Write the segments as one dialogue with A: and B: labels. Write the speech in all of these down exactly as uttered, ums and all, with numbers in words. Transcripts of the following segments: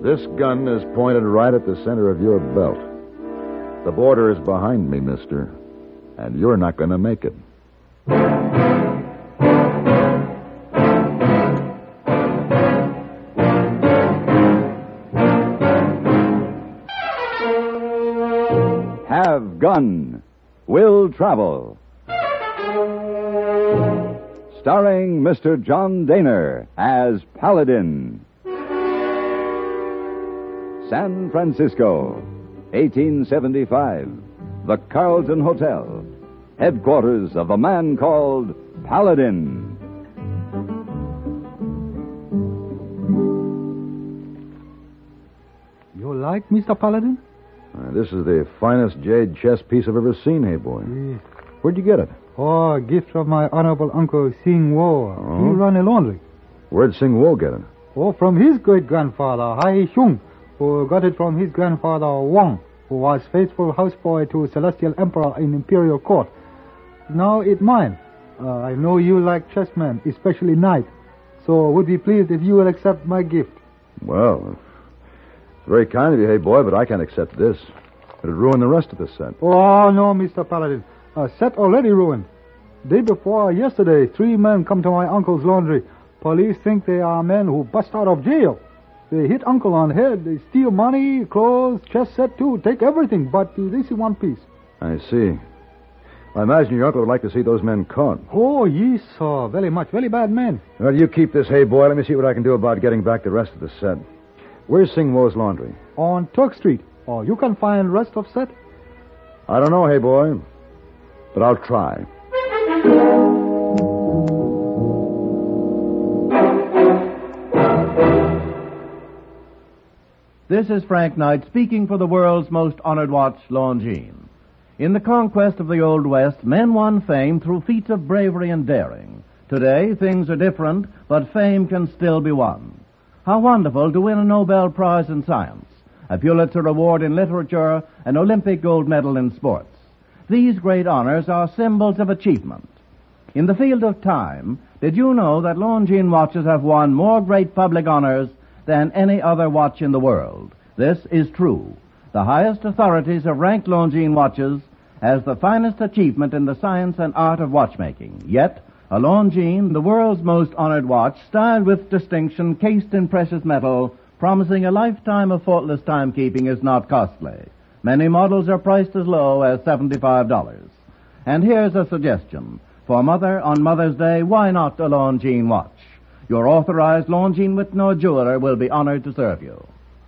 A: This gun is pointed right at the center of your belt. The border is behind me, mister, and you're not going to make it.
B: Have Gun. Will Travel. Starring Mister John Daner as Paladin. San Francisco, eighteen seventy-five. The Carlton Hotel. Headquarters of a man called Paladin.
C: You like Mister Paladin?
A: Uh, this is the finest jade chess piece I've ever seen, hey boy.
C: Yes.
A: Where'd you get it?
C: Oh, a gift from my honorable uncle Sing Wo.
A: Oh?
C: He run a laundry.
A: Where'd Sing Wo get it?
C: Oh, from his great-grandfather, Hai Xiong, who got it from his grandfather Wang, who was faithful houseboy to Celestial Emperor in Imperial Court. Now it's mine. Uh, I know you like chessmen, especially knight, so would be pleased if you will accept my gift.
A: Well, it's very kind of you, hey boy, but I can't accept this. It'd ruin the rest of the set.
C: Oh, no, Mister Paladin. A set already ruined. Day before yesterday, three men come to my uncle's laundry. Police think they are men who bust out of jail. They hit uncle on the head. They steal money, clothes, chess set too. Take everything, but uh, they see one piece.
A: I see. I imagine your uncle would like to see those men caught.
C: Oh, yes, sir. Very much. Very bad men.
A: Well, you keep this, hey boy. Let me see what I can do about getting back the rest of the set. Where's Sing Wo's laundry?
C: On Turk Street. Oh, you can find rest of set?
A: I don't know, hey boy, but I'll try.
D: This is Frank Knight speaking for the world's most honored watch, Longines. In the conquest of the Old West, men won fame through feats of bravery and daring. Today, things are different, but fame can still be won. How wonderful to win a Nobel Prize in Science, a Pulitzer Award in Literature, an Olympic gold medal in sports. These great honors are symbols of achievement. In the field of time, did you know that Longines watches have won more great public honors than any other watch in the world? This is true. The highest authorities have ranked Longines watches as the finest achievement in the science and art of watchmaking. Yet, a Longines, the world's most honored watch, styled with distinction, cased in precious metal, promising a lifetime of faultless timekeeping, is not costly. Many models are priced as low as seventy-five dollars. And here's a suggestion. For Mother, on Mother's Day, why not a Longines watch? Your authorized Longines Whitnall jeweler will be honored to serve you.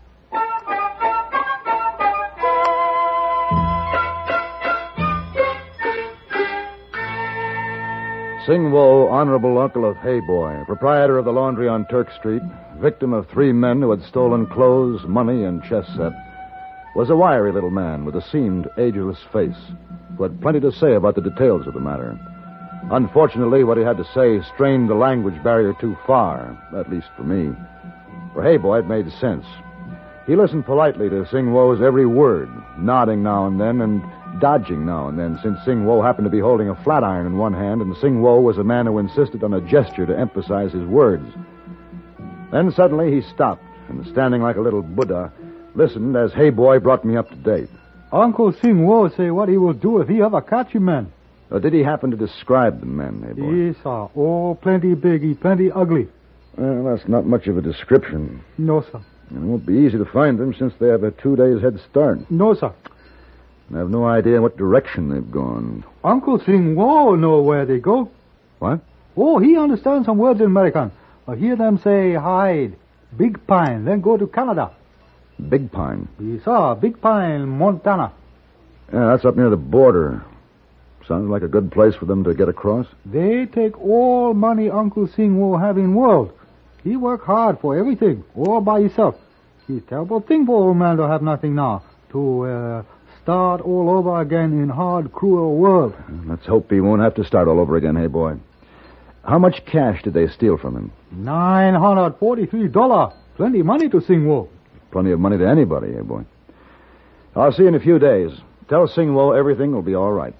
A: Sing Wo, honorable uncle of Hey Boy, proprietor of the laundry on Turk Street, victim of three men who had stolen clothes, money, and chess set, was a wiry little man with a seamed, ageless face, who had plenty to say about the details of the matter. Unfortunately, what he had to say strained the language barrier too far, at least for me. For Hey Boy, it made sense. He listened politely to Sing Wo's every word, nodding now and then and dodging now and then, since Sing Wo happened to be holding a flat iron in one hand, and Sing Wo was a man who insisted on a gesture to emphasize his words. Then suddenly he stopped, and standing like a little Buddha, listened as Hey Boy brought me up to date.
C: Uncle Sing Wo say what he will do if he ever catch you men.
A: Or did he happen to describe the men, Hey Boy?
C: Yes, sir. Oh, plenty biggie, plenty ugly.
A: Well, that's not much of a description.
C: No, sir.
A: It won't be easy to find them since they have a two days head start.
C: No, sir.
A: I have no idea in what direction they've gone.
C: Uncle Sing Wo know where they go.
A: What?
C: Oh, he understands some words in American. I hear them say hide, Big Pine, then go to Canada.
A: Big Pine?
C: Yes, sir. Big Pine, Montana.
A: Yeah, that's up near the border. Sounds like a good place for them to get across.
C: They take all money Uncle Sing Wo have in world. He work hard for everything, all by himself. It's a terrible thing for old man to have nothing now. To, uh... start all over again in hard, cruel world.
A: Let's hope he won't have to start all over again, Hey Boy. How much cash did they steal from him?
C: Nine hundred forty-three dollars. Plenty money to Sing Wo.
A: Plenty of money to anybody, Hey Boy. I'll see you in a few days. Tell Sing Wo everything will be all right.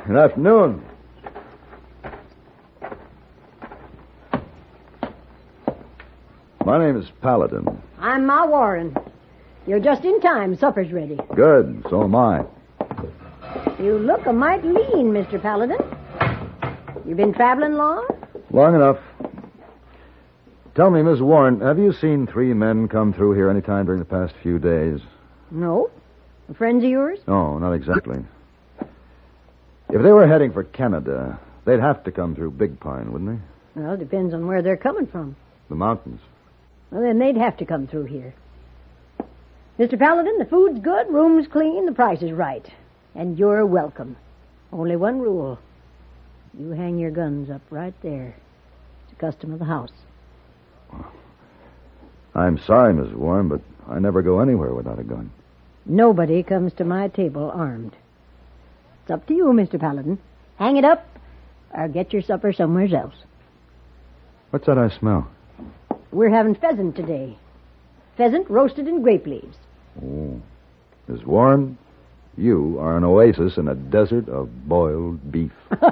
A: Good afternoon. My name is Paladin.
E: I'm Ma Warren. You're just in time. Supper's ready.
A: Good. So am I.
E: You look a mite lean, Mister Paladin. You been traveling long?
A: Long enough. Tell me, Miss Warren, have you seen three men come through here any time during the past few days?
E: No. Friends of yours?
A: No, not exactly. If they were heading for Canada, they'd have to come through Big Pine, wouldn't they?
E: Well, it depends on where they're coming from.
A: The mountains.
E: Well, then they'd have to come through here. Mister Paladin, the food's good, room's clean, the price is right. And you're welcome. Only one rule. You hang your guns up right there. It's a custom of the house.
A: I'm sorry, Miss Warren, but I never go anywhere without a gun.
E: Nobody comes to my table armed. It's up to you, Mister Paladin. Hang it up or get your supper somewhere else.
A: What's that I smell?
E: We're having pheasant today. Pheasant roasted in grape leaves.
A: Oh. Miss Warren, you are an oasis in a desert of boiled beef.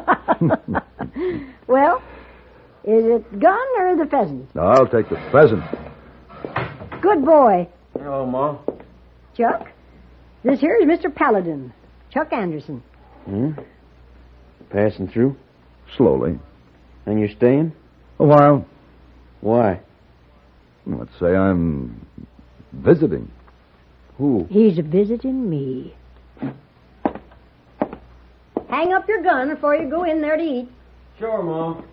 E: Well, is it gun or the pheasant?
A: Now, I'll take the pheasant.
E: Good boy.
F: Hello, Ma.
E: Chuck, this here is Mister Paladin, Chuck Anderson.
F: Hmm? Passing through?
A: Slowly.
F: And you're staying?
A: A while.
F: Why?
A: Let's say I'm visiting.
F: Who?
E: He's visiting me. Hang up your gun before you go in there to eat.
F: Sure, Mom.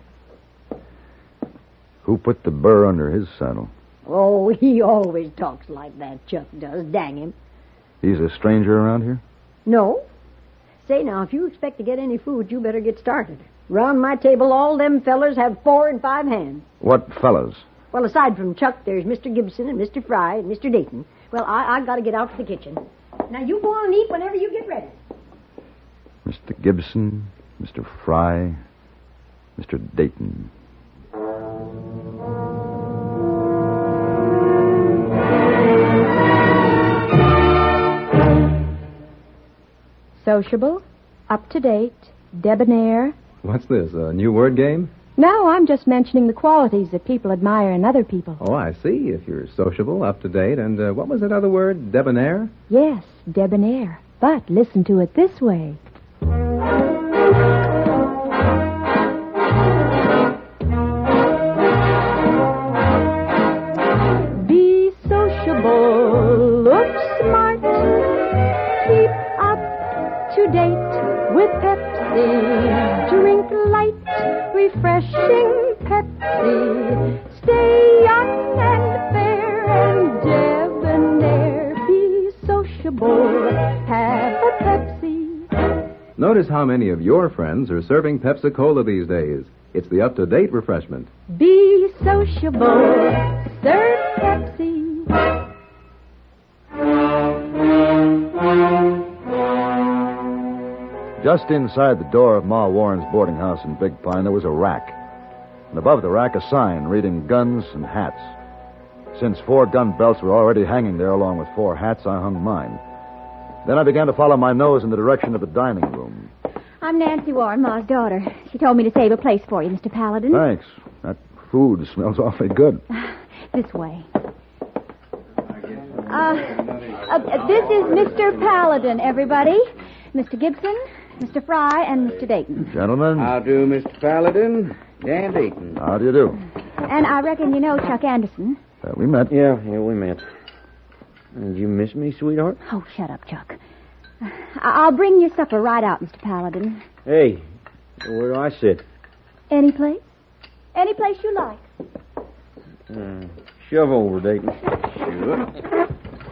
A: Who put the burr under his saddle?
E: Oh, he always talks like that, Chuck does. Dang him.
A: He's a stranger around here?
E: No. Say, now, if you expect to get any food, you better get started. Round my table, all them fellers have four and five hands.
A: What fellas?
E: Well, aside from Chuck, there's Mister Gibson and Mister Fry and Mister Dayton. Well, I, I've got to get out to the kitchen. Now, you go on and eat whenever you get ready.
A: Mister Gibson, Mister Fry, Mister Dayton.
G: Sociable, up-to-date, debonair.
H: What's this, a new word game?
G: No, I'm just mentioning the qualities that people admire in other people.
H: Oh, I see. If you're sociable, up-to-date, and uh, what was that other word, debonair?
G: Yes, debonair. But listen to it this way. Be sociable, look smart, keep up to date with Pepsi, drink light, refreshing Pepsi, stay young and fair and debonair, be sociable, have a Pepsi.
H: Notice how many of your friends are serving Pepsi-Cola these days. It's the up-to-date refreshment.
G: Be sociable, serve Pepsi.
A: Just inside the door of Ma Warren's boarding house in Big Pine, there was a rack. And above the rack, a sign reading guns and hats. Since four gun belts were already hanging there along with four hats, I hung mine. Then I began to follow my nose in the direction of the dining room.
I: I'm Nancy Warren, Ma's daughter. She told me to save a place for you, Mister Paladin.
A: Thanks. That food smells awfully good.
I: This way. Uh, uh, this is Mister Paladin, everybody. Mister Gibson, Mister Fry, and Mister Dayton.
A: Gentlemen.
F: How do, Mister Paladin? Dan Dayton.
A: How do you do?
I: And I reckon you know Chuck Anderson.
A: Uh, we met.
F: Yeah, yeah, we met. Did you miss me, sweetheart?
I: Oh, shut up, Chuck. I- I'll bring your supper right out, Mister Paladin.
F: Hey, where do I sit?
I: Any place? Any place you like.
F: Uh, shove over, Dayton. Sure.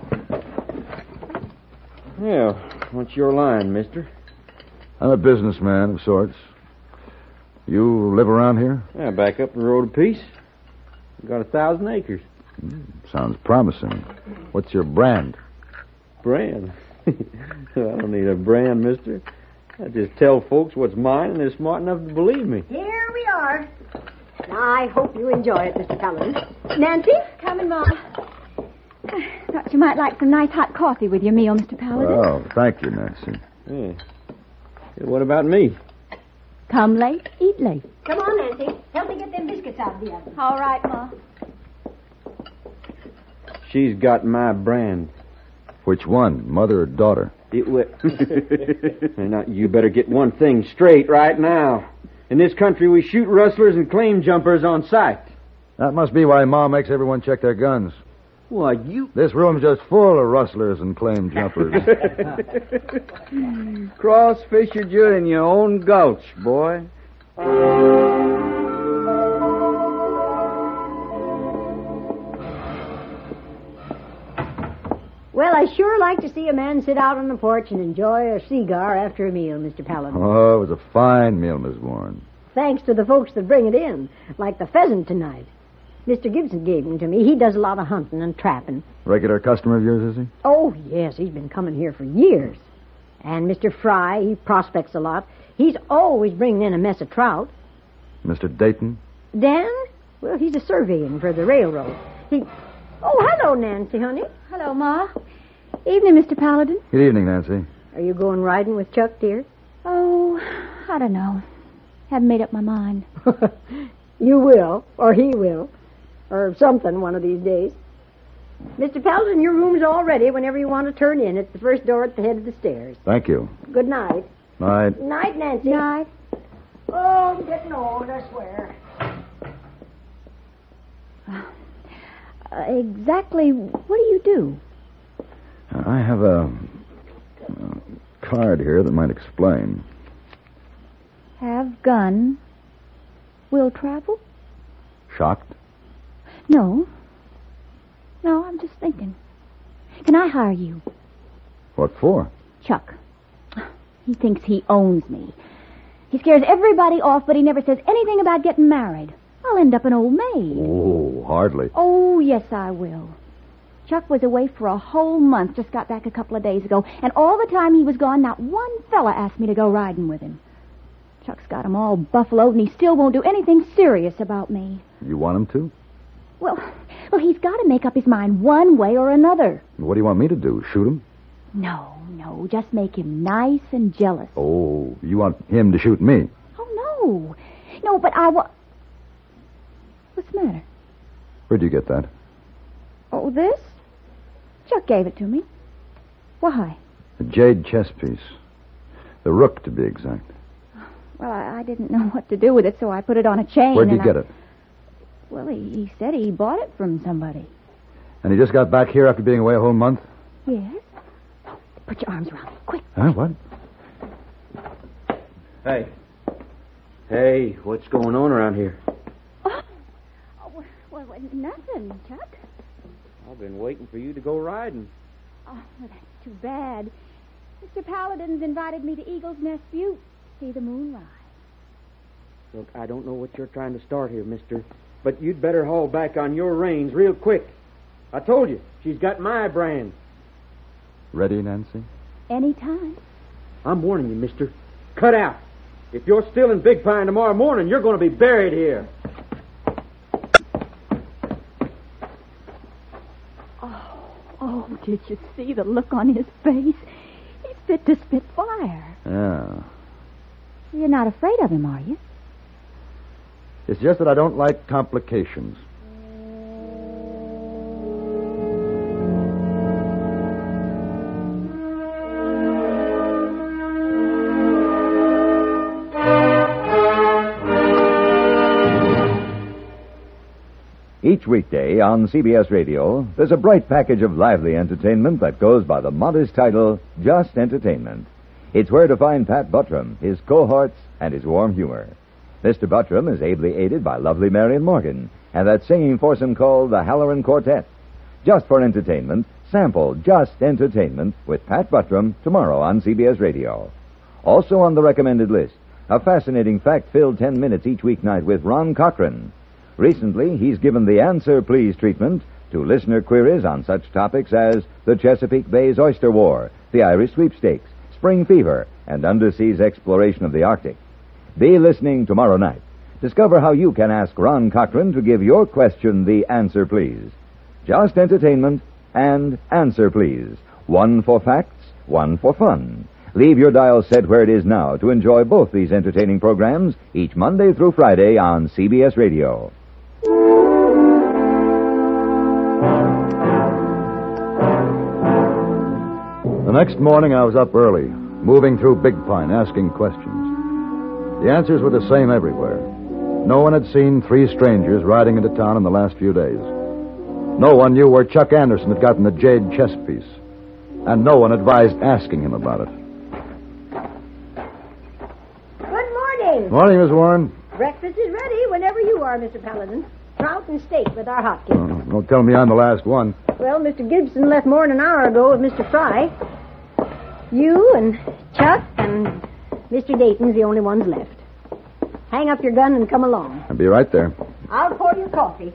F: Yeah, what's your line, mister?
A: I'm a businessman of sorts. You live around here?
F: Yeah, back up the road a piece. Got a thousand acres.
A: Mm, sounds promising. What's your brand?
F: Brand? I don't need a brand, mister. I just tell folks what's mine, and they're smart enough to believe me.
E: Here we are. Now, I hope you enjoy it, Mister Paladin. Nancy?
I: Coming, Ma. Thought you might like some nice hot coffee with your meal, Mister Paladin.
A: Oh, thank you, Nancy.
F: Yeah. What about me?
G: Come late, eat late.
E: Come on, Nancy. Help me get them biscuits out of the oven.
I: All right, Ma.
F: She's got my brand.
A: Which one, mother or daughter?
F: It w- now, you better get one thing straight right now. In this country, we shoot rustlers and claim jumpers on sight.
A: That must be why Ma makes everyone check their guns.
F: Why, you...
A: This room's just full of rustlers and claim jumpers.
F: Cross fissured you in your own gulch, boy.
E: Well, I sure like to see a man sit out on the porch and enjoy a cigar after a meal, Mister Paladin.
A: Oh, it was a fine meal, Miss Warren.
E: Thanks to the folks that bring it in, like the pheasant tonight. Mister Gibson gave him to me. He does a lot of hunting and trapping.
A: Regular customer of yours, is he?
E: Oh, yes, he's been coming here for years. And Mister Fry, he prospects a lot. He's always bringing in a mess of trout.
A: Mister Dayton?
E: Dan? Well, he's a surveying for the railroad. He... Oh, hello, Nancy, honey.
G: Hello, Ma. Evening, Mister Paladin.
A: Good evening, Nancy.
E: Are you going riding with Chuck, dear?
G: Oh, I don't know. Haven't made up my mind.
E: You will, or he will, or something one of these days. Mister Paladin, your room's all ready whenever you want to turn in. It's the first door at the head of the stairs.
A: Thank you.
E: Good night.
A: Night.
E: Night, Nancy.
G: Night.
E: Oh, I'm getting old, I swear.
G: Uh, exactly what do you do?
A: I have a, a card here that might explain.
G: Have gun. Will travel?
A: Shocked?
G: No. No, I'm just thinking. Can I hire you?
A: What for?
G: Chuck. He thinks he owns me. He scares everybody off, but he never says anything about getting married. I'll end up an old maid.
A: Oh, hardly.
G: Oh, yes, I will. Chuck was away for a whole month, just got back a couple of days ago, and all the time he was gone, not one fella asked me to go riding with him. Chuck's got him all buffaloed, and he still won't do anything serious about me.
A: You want him to?
G: Well, well, he's got to make up his mind one way or another.
A: What do you want me to do? Shoot him?
G: No, no, just make him nice and jealous.
A: Oh, you want him to shoot me?
G: Oh, no. No, but I want... What's the matter?
A: Where'd you get that?
G: Oh, this? Chuck gave it to me. Why?
A: A jade chess piece. The rook, to be exact.
G: Well, I, I didn't know what to do with it, so I put it on a chain.
A: Where'd you
G: and
A: get
G: I...
A: it?
G: Well, he, he said he bought it from somebody.
A: And he just got back here after being away a whole month?
G: Yes. Put your arms around me, quick.
A: Huh, what?
F: Hey. Hey, what's going on around here?
G: Oh, oh well, well, nothing, Chuck.
F: I've been waiting for you to go riding.
G: Oh, well, that's too bad. Mister Paladin's invited me to Eagle's Nest Butte. See the moon rise.
F: Look, I don't know what you're trying to start here, mister, but you'd better haul back on your reins real quick. I told you, she's got my brand.
A: Ready, Nancy?
G: Anytime.
F: I'm warning you, mister. Cut out. If you're still in Big Pine tomorrow morning, you're going to be buried here.
G: Oh, oh, did you see the look on his face? He's fit to spit fire.
A: Yeah.
G: You're not afraid of him, are you?
A: It's just that I don't like complications.
B: Each weekday on C B S Radio, there's a bright package of lively entertainment that goes by the modest title, Just Entertainment. It's where to find Pat Buttram, his cohorts, and his warm humor. Mister Buttram is ably aided by lovely Marion Morgan and that singing foursome called the Halloran Quartet. Just for entertainment, sample Just Entertainment with Pat Buttram tomorrow on C B S Radio. Also on the recommended list, a fascinating fact-filled ten minutes each weeknight with Ron Cochran. Recently, he's given the Answer Please treatment to listener queries on such topics as the Chesapeake Bay's Oyster War, the Irish Sweepstakes, spring fever, and underseas exploration of the Arctic. Be listening tomorrow night. Discover how you can ask Ron Cochran to give your question the Answer Please. Just Entertainment and Answer Please. One for facts, one for fun. Leave your dial set where it is now to enjoy both these entertaining programs each Monday through Friday on C B S Radio.
A: The next morning I was up early, moving through Big Pine, asking questions. The answers were the same everywhere. No one had seen three strangers riding into town in the last few days. No one knew where Chuck Anderson had gotten the jade chess piece. And no one advised asking him about it.
E: Good morning.
A: Morning, Miss Warren.
E: Breakfast is ready whenever you are, Mister Paladin. Trout and steak with our hot cakes.
A: Oh, don't tell me I'm the last one.
E: Well, Mister Gibson left more than an hour ago with Mister Fry. You and Chuck and Mister Dayton's the only ones left. Hang up your gun and come along.
A: I'll be right there.
E: I'll pour you coffee.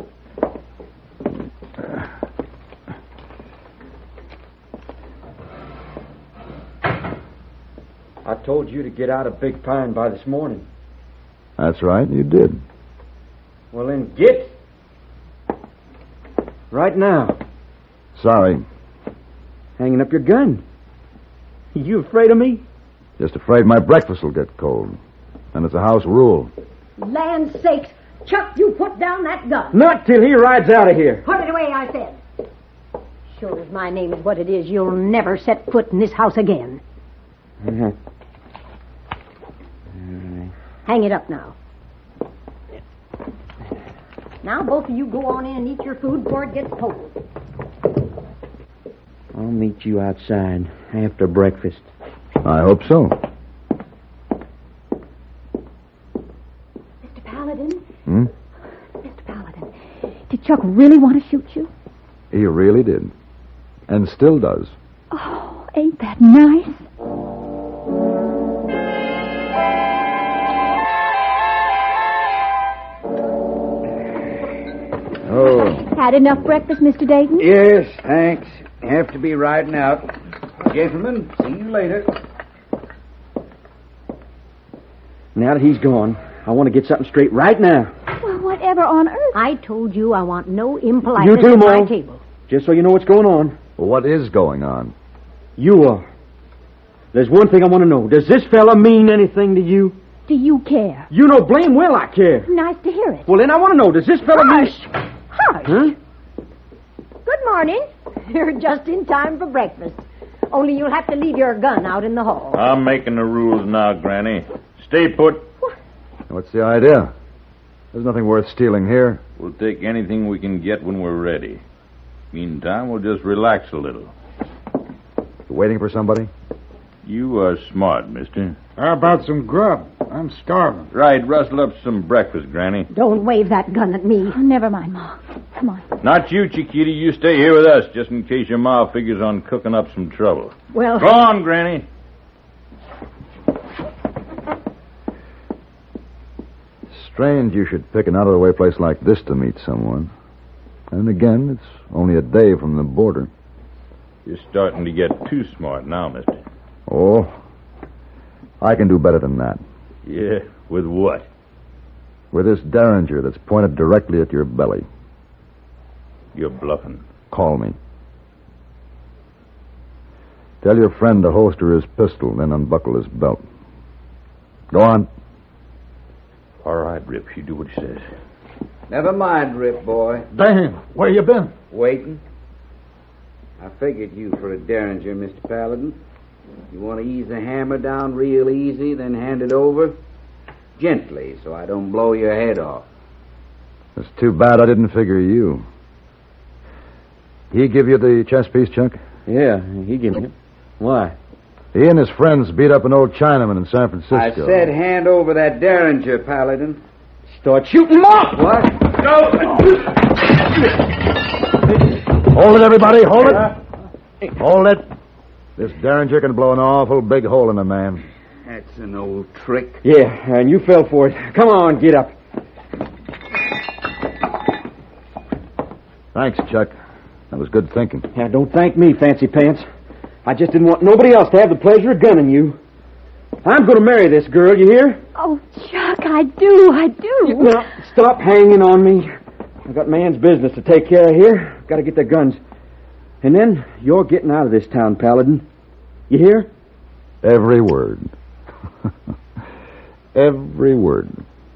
F: I told you to get out of Big Pine by this morning.
A: That's right, you did.
F: Well, then get. Right now.
A: Sorry.
F: Hanging up your gun. You afraid of me?
A: Just afraid my breakfast will get cold. And it's a house rule.
E: Land's sakes, Chuck, you put down that gun.
F: Not till he rides out of here.
E: Put it away, I said. Sure as my name is what it is, you'll never set foot in this house again.
F: Uh-huh.
E: Hang it up now. Now both of you go on in and eat your food before it gets cold.
F: I'll meet you outside after breakfast.
A: I hope so.
G: Mister Paladin?
A: Hmm?
G: Mister Paladin, did Chuck really want to shoot you?
A: He really did. And still does.
G: Oh, ain't that nice?
A: Oh.
G: Had enough breakfast, Mister Dayton?
J: Yes, thanks. Have to be riding out. Gentlemen, see you later.
F: Now that he's gone, I want to get something straight right now.
G: Well, whatever on earth?
E: I told you I want no impoliteness
F: You too,
E: at
F: Ma.
E: my table.
F: Just so you know what's going on.
A: Well, what is going on?
F: You are. There's one thing I want to know. Does this fella mean anything to you?
G: Do you care?
F: You know blame well I care.
G: Nice to hear it.
F: Well, then I want to know, does this fella
E: Hush!
F: mean...
E: Hush!
F: Huh?
E: Good morning. You're just in time for breakfast. Only you'll have to leave your gun out in the hall.
K: I'm making the rules now, Granny. Stay put.
A: What's the idea? There's nothing worth stealing here.
K: We'll take anything we can get when we're ready. Meantime, we'll just relax a little.
A: You waiting for somebody?
K: You are smart, mister.
J: How about some grub? I'm starving.
K: Right, rustle up some breakfast, Granny.
E: Don't wave that gun at me.
G: Oh, never mind, Ma. Come on.
K: Not you, Chiquita. You stay here with us, just in case your ma figures on cooking up some trouble.
E: Well...
K: Go on, Granny.
A: Strange you should pick an out-of-the-way place like this to meet someone. And again, it's only a day from the border.
K: You're starting to get too smart now, mister.
A: Oh, I can do better than that.
K: Yeah, with what?
A: With this derringer that's pointed directly at your belly.
K: You're bluffing.
A: Call me. Tell your friend to holster his pistol, then unbuckle his belt. Go on.
K: All right, Rip, you do what he says.
J: Never mind, Rip boy.
C: Dan, where you been?
J: Waiting. I figured you for a derringer, Mister Paladin. You want to ease the hammer down real easy, then hand it over? Gently, so I don't blow your head off.
A: It's too bad I didn't figure you. He give you the chess piece, Chuck?
F: Yeah, he gave me it. Why?
A: He and his friends beat up an old Chinaman in San Francisco.
J: I said hand over that derringer, Paladin.
F: Start shooting them off!
J: What?
A: Hold it, everybody, hold it. Hold it. This derringer can blow an awful big hole in a man.
J: That's an old trick.
F: Yeah, and you fell for it. Come on, get up.
A: Thanks, Chuck. That was good thinking.
F: Now, don't thank me, Fancy Pants. I just didn't want nobody else to have the pleasure of gunning you. I'm going to marry this girl, you hear?
G: Oh, Chuck, I do, I do.
F: Now, stop hanging on me. I've got man's business to take care of here. Got to get their guns. And then you're getting out of this town, Paladin. You hear?
A: Every word. Every word.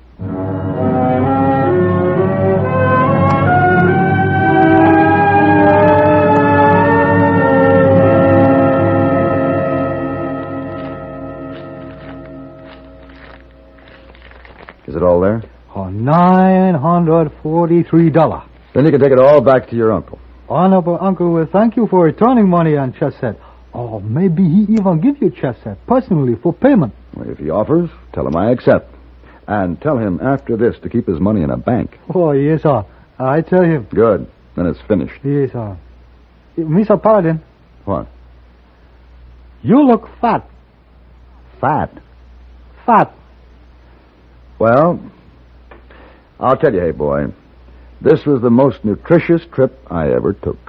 A: Is it all there?
C: Oh, nine hundred forty-three dollars.
A: Then you can take it all back to your uncle.
C: Honorable Uncle will thank you for returning money on chess set. Oh, maybe he even give you chess set personally for payment.
A: Well, if he offers, tell him I accept. And tell him after this to keep his money in a bank.
C: Oh, yes, sir. I tell him.
A: Good. Then it's finished.
C: Yes, sir. Mister Paladin.
A: What?
C: You look fat.
A: Fat?
C: Fat.
A: Well, I'll tell you, hey, boy, this was the most nutritious trip I ever took.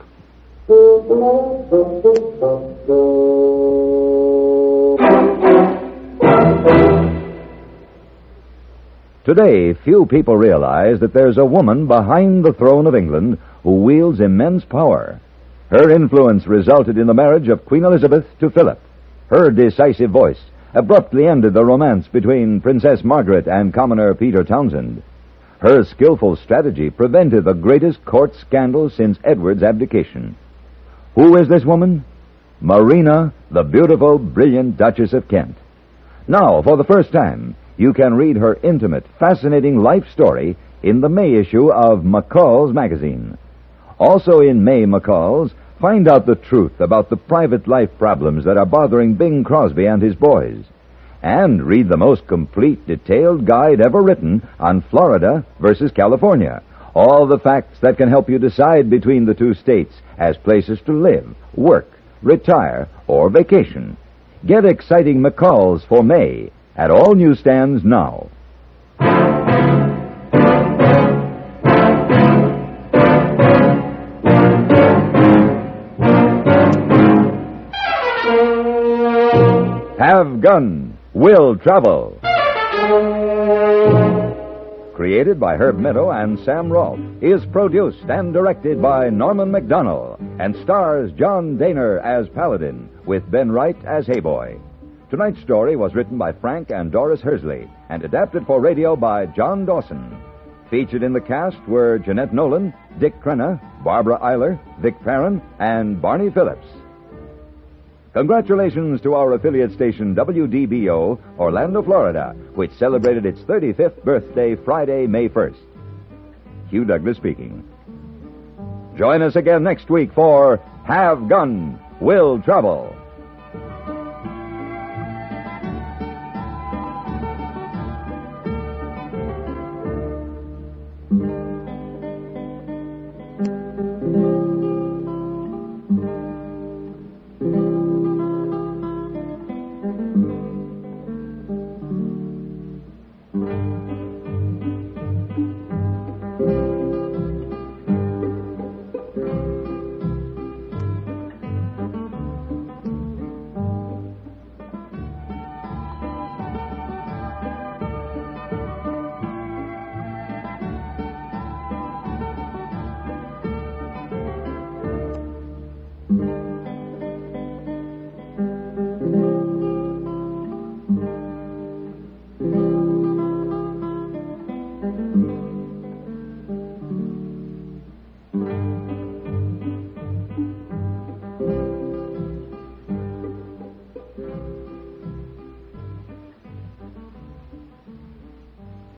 B: Today, few people realize that there's a woman behind the throne of England who wields immense power. Her influence resulted in the marriage of Queen Elizabeth to Philip. Her decisive voice abruptly ended the romance between Princess Margaret and Commoner Peter Townsend. Her skillful strategy prevented the greatest court scandal since Edward's abdication. Who is this woman? Marina, the beautiful, brilliant Duchess of Kent. Now, for the first time, you can read her intimate, fascinating life story in the May issue of McCall's magazine. Also in May McCall's, find out the truth about the private life problems that are bothering Bing Crosby and his boys. And read the most complete, detailed guide ever written on Florida versus California. All the facts that can help you decide between the two states as places to live, work, retire, or vacation. Get exciting McCalls for May at all newsstands now. Have Gun, Will Travel. Created by Herb Meadow and Sam Rolfe, is produced and directed by Norman MacDonald, and stars John Daner as Paladin, with Ben Wright as Hayboy. Tonight's story was written by Frank and Doris Hersley, and adapted for radio by John Dawson. Featured in the cast were Jeanette Nolan, Dick Crenna, Barbara Eiler, Vic Perrin, and Barney Phillips. Congratulations to our affiliate station W D B O, Orlando, Florida, which celebrated its thirty-fifth birthday Friday, May first. Hugh Douglas speaking. Join us again next week for Have Gun, Will Travel.